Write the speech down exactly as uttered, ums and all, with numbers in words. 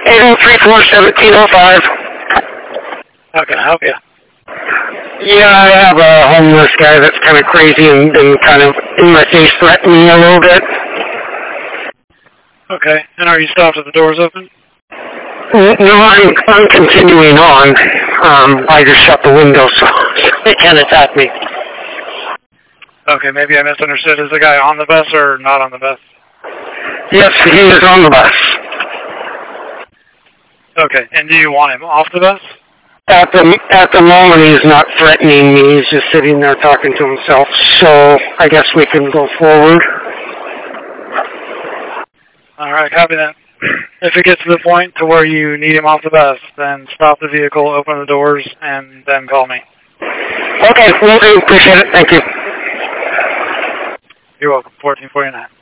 eight oh three four, one seven oh five. How can I help you? Yeah, I have a homeless guy that's kind of crazy and, and kind of in my face threatening me a little bit. Okay, and are you stopped at the doors open? No, I'm, I'm continuing on. Um, I just shut the window so they can't attack me. Okay, maybe I misunderstood. Is the guy on the bus or not on the bus? Yes, he is on the bus. Okay, and do you want him off the bus? At the at the moment, he's not threatening me. He's just sitting there talking to himself. So I guess we can go forward. All right, copy that. If it gets to the point to where you need him off the bus, then stop the vehicle, open the doors, and then call me. Okay, will do. Appreciate it. Thank you. You're welcome. fourteen forty-nine.